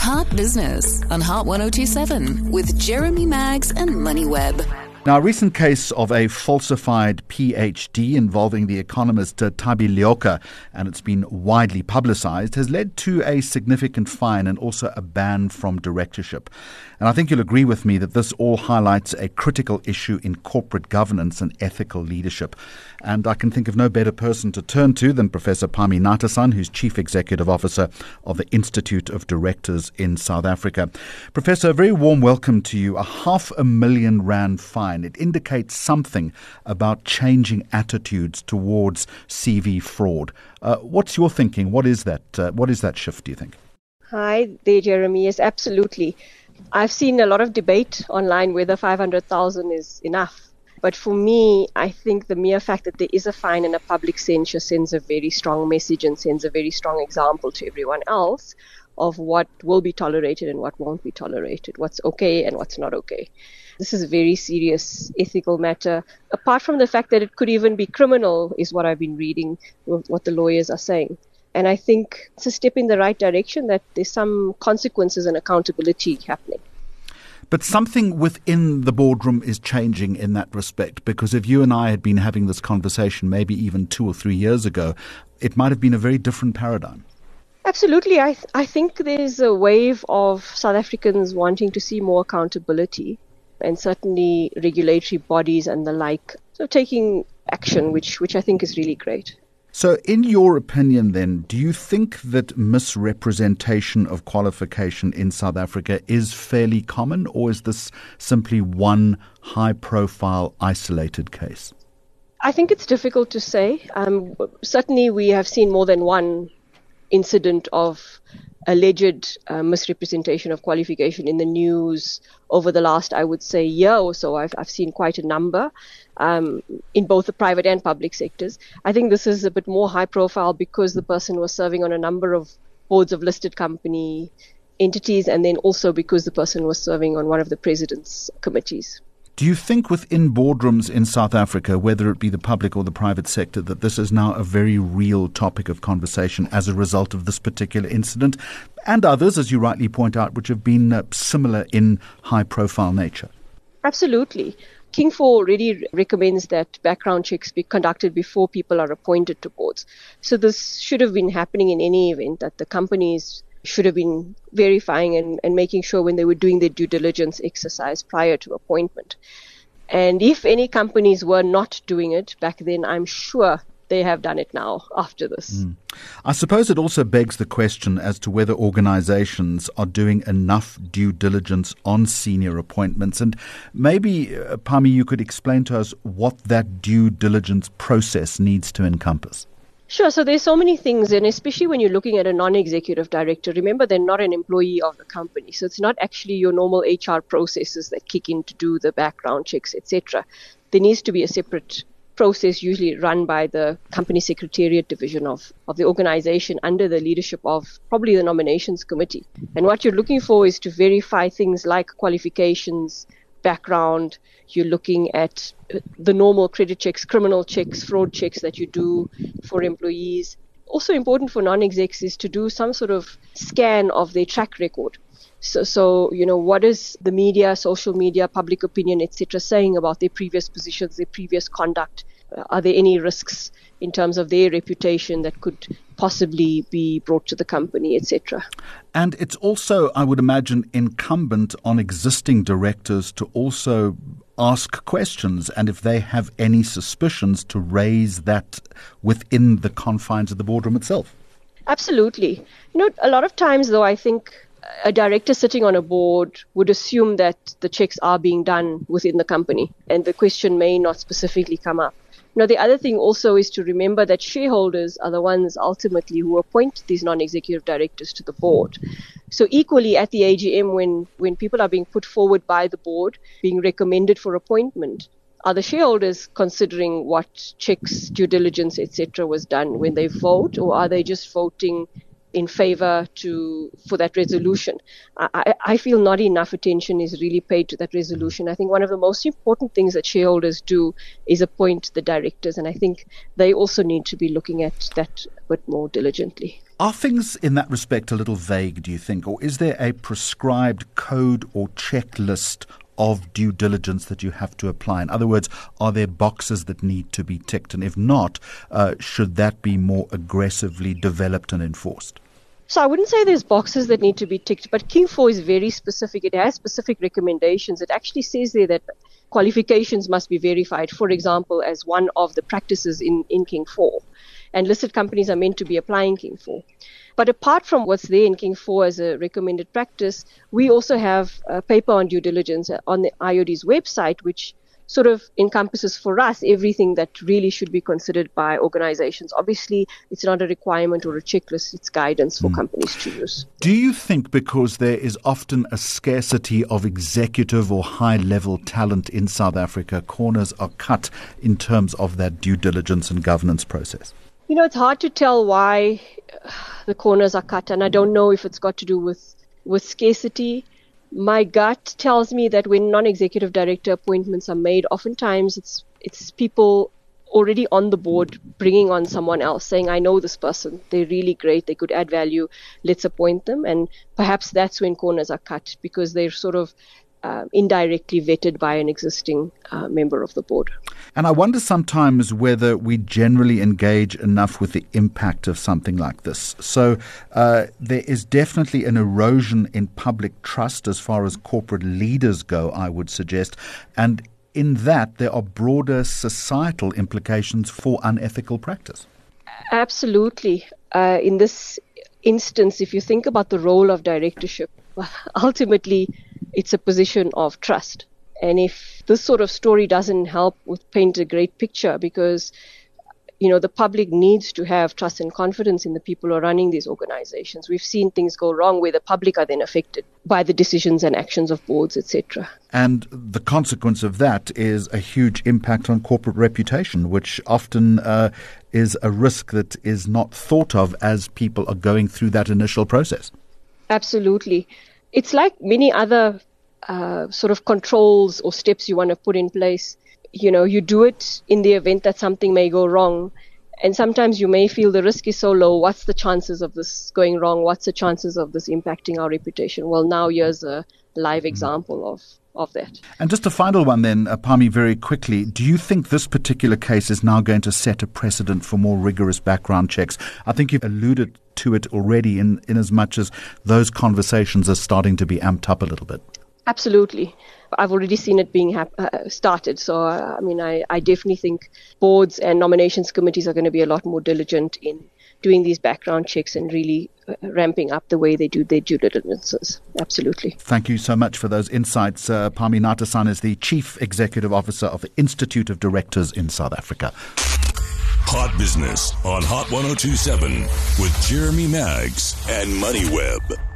Heart Business on Heart 1027 with Jeremy Maggs and MoneyWeb. Now, a recent case of a falsified PhD involving the economist Thabi Leoka, and it's been widely publicized, has led to a significant fine and also a ban from directorship. And I think you'll agree with me that this all highlights a critical issue in corporate governance and ethical leadership. And I can think of no better person to turn to than Professor Phami Natarasan, who's Chief Executive Officer of the Institute of Directors in South Africa. Professor, a very warm welcome to you. A R500,000 fine. It indicates something about changing attitudes towards CV fraud. What's your thinking? What is that shift, do you think? Hi there, Jeremy. Yes, absolutely. I've seen a lot of debate online whether 500,000 is enough. But for me, I think the mere fact that there is a fine and a public censure sends a very strong message and sends a very strong example to everyone else of what will be tolerated and what won't be tolerated, what's okay and what's not okay. This is a very serious ethical matter. Apart from the fact that it could even be criminal, is what I've been reading, what the lawyers are saying. And I think it's a step in the right direction, that there's some consequences and accountability happening. But something within the boardroom is changing in that respect, because if you and I had been having this conversation maybe even 2 or 3 years ago, it might have been a very different paradigm. Absolutely. I think there's a wave of South Africans wanting to see more accountability, and certainly regulatory bodies and the like, so taking action, which I think is really great. So in your opinion then, do you think that misrepresentation of qualification in South Africa is fairly common, or is this simply one high-profile, isolated case? I think it's difficult to say. Certainly we have seen more than one incident of alleged misrepresentation of qualification in the news over the last, I would say, year or so. I've seen quite a number in both the private and public sectors. I think this is a bit more high profile because the person was serving on a number of boards of listed company entities, and then also because the person was serving on one of the president's committees. Do you think within boardrooms in South Africa, whether it be the public or the private sector, that this is now a very real topic of conversation as a result of this particular incident and others, as you rightly point out, which have been similar in high-profile nature? Absolutely. King 4 already recommends that background checks be conducted before people are appointed to boards. So this should have been happening in any event, that the companies should have been verifying and making sure when they were doing their due diligence exercise prior to appointment. And if any companies were not doing it back then, I'm sure they have done it now after this. I suppose it also begs the question as to whether organizations are doing enough due diligence on senior appointments. And maybe, Phami, you could explain to us what that due diligence process needs to encompass. Sure. So there's so many things, and especially when you're looking at a non-executive director, remember they're not an employee of the company. So it's not actually your normal HR processes that kick in to do the background checks, etc. There needs to be a separate process, usually run by the company secretariat division of the organization under the leadership of probably the nominations committee. And what you're looking for is to verify things like qualifications, background. You're looking at the normal credit checks, criminal checks, fraud checks that you do for employees. Also important for non-execs is to do some sort of scan of their track record. So what is the media, social media, public opinion, etc. saying about their previous positions, their previous conduct? Are there any risks in terms of their reputation that could possibly be brought to the company, etc.? And it's also, I would imagine, incumbent on existing directors to also ask questions, and if they have any suspicions, to raise that within the confines of the boardroom itself. Absolutely. A lot of times, though, I think a director sitting on a board would assume that the checks are being done within the company, and the question may not specifically come up. The other thing also is to remember that shareholders are the ones ultimately who appoint these non-executive directors to the board. So equally at the AGM, when people are being put forward by the board, being recommended for appointment, are the shareholders considering what checks, due diligence, etc. was done when they vote, or are they just voting in favor for that resolution? I feel not enough attention is really paid to that resolution. I think one of the most important things that shareholders do is appoint the directors, and I think they also need to be looking at that a bit more diligently. Are things in that respect a little vague, do you think? Or is there a prescribed code or checklist of due diligence that you have to apply? In other words, are there boxes that need to be ticked? And if not, should that be more aggressively developed and enforced? So I wouldn't say there's boxes that need to be ticked, but King 4 is very specific. It has specific recommendations. It actually says there that qualifications must be verified, for example, as one of the practices in King 4. And listed companies are meant to be applying King 4. But apart from what's there in King 4 as a recommended practice, we also have a paper on due diligence on the IOD's website, which sort of encompasses for us everything that really should be considered by organizations. Obviously, it's not a requirement or a checklist, it's guidance for companies to use. Do you think because there is often a scarcity of executive or high-level talent in South Africa, corners are cut in terms of that due diligence and governance process? You know, it's hard to tell why the corners are cut, and I don't know if it's got to do with scarcity. My gut tells me that when non-executive director appointments are made, oftentimes it's people already on the board bringing on someone else, saying, I know this person, they're really great, they could add value, let's appoint them. And perhaps that's when corners are cut, because they're sort of indirectly vetted by an existing member of the board. And I wonder sometimes whether we generally engage enough with the impact of something like this. So there is definitely an erosion in public trust as far as corporate leaders go, I would suggest. And in that, there are broader societal implications for unethical practice. Absolutely. In this instance, if you think about the role of directorship, ultimately, it's a position of trust. And if this sort of story doesn't help with paint a great picture, because, you know, the public needs to have trust and confidence in the people who are running these organizations. We've seen things go wrong where the public are then affected by the decisions and actions of boards, etc. And the consequence of that is a huge impact on corporate reputation, which often is a risk that is not thought of as people are going through that initial process. Absolutely. It's like many other sort of controls or steps you want to put in place. You know, you do it in the event that something may go wrong. And sometimes you may feel the risk is so low. What's the chances of this going wrong? What's the chances of this impacting our reputation? Well, now here's a live example of that. And just a final one then, Phami, very quickly. Do you think this particular case is now going to set a precedent for more rigorous background checks? I think you've alluded to it already in as much as those conversations are starting to be amped up a little bit. Absolutely. I've already seen it being started. So, I definitely think boards and nominations committees are going to be a lot more diligent in doing these background checks and really ramping up the way they do their due diligences. Absolutely. Thank you so much for those insights. Phami Natasana is the Chief Executive Officer of the Institute of Directors in South Africa. Hot Business on Hot 102.7 with Jeremy Maggs and MoneyWeb.